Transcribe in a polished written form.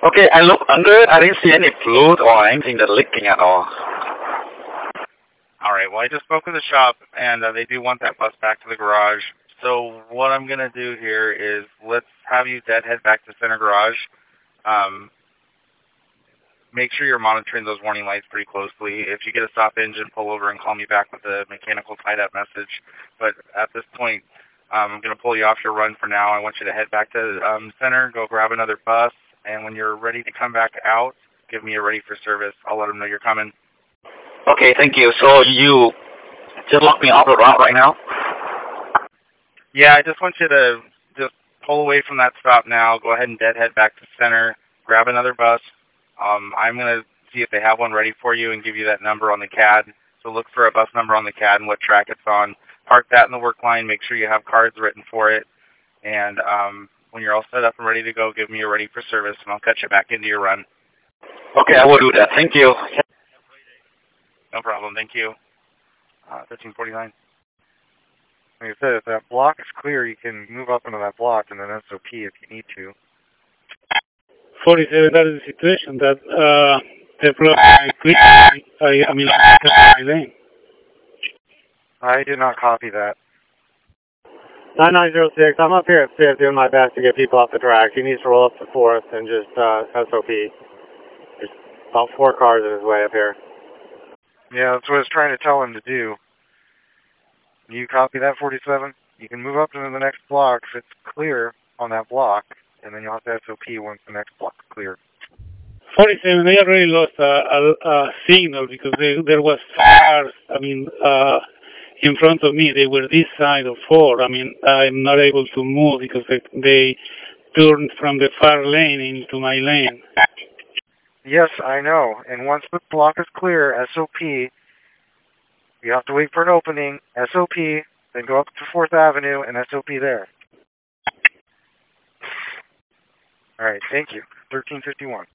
Okay, I looked under it. I didn't see any fluid or anything that leaking at all. All right, well, I just spoke with the shop, and they do want that bus back to the garage. So what I'm going to do here is let's have you head back to center garage. Make sure you're monitoring those warning lights pretty closely. If you get a stop engine, pull over and call me back with a mechanical tied-up message. But at this point, I'm going to pull you off your run for now. I want you to head back to center, go grab another bus, and when you're ready to come back out, give me a ready for service. I'll let them know you're coming. Okay, thank you. So you just locked me off the route right now? Yeah, I just want you to just pull away from that stop now. Go ahead and head back to center. Grab another bus. I'm going to see if they have one ready for you and give you that number on the CAD. So look for a bus number on the CAD and what track it's on. Park that in the work line. Make sure you have cards written for it. And when you're all set up and ready to go, give me a ready for service, and I'll cut you back into your run. Okay, I will do that. Thank you. No problem. Thank you. 1349. Like I said, if that block is clear, you can move up into that block and then SOP if you need to. 47, that is the situation that the block I mean, my lane. I did not copy that. 9906, I'm up here at 5th doing my best to get people off the track. He needs to roll up to 4th and just SOP. There's about 4 cars in his way up here. Yeah, that's what I was trying to tell him to do. You copy that, 47? You can move up into the next block if it's clear on that block, and then you'll have to SOP once the next block is clear. 47, they already lost a signal because there was cars, I mean, in front of me. They were this side of 4. I mean, I'm not able to move because they turned from the far lane into my lane. Yes, I know. And once the block is clear, SOP, you have to wait for an opening, SOP, then go up to 4th Avenue and SOP there. All right, thank you. 1351.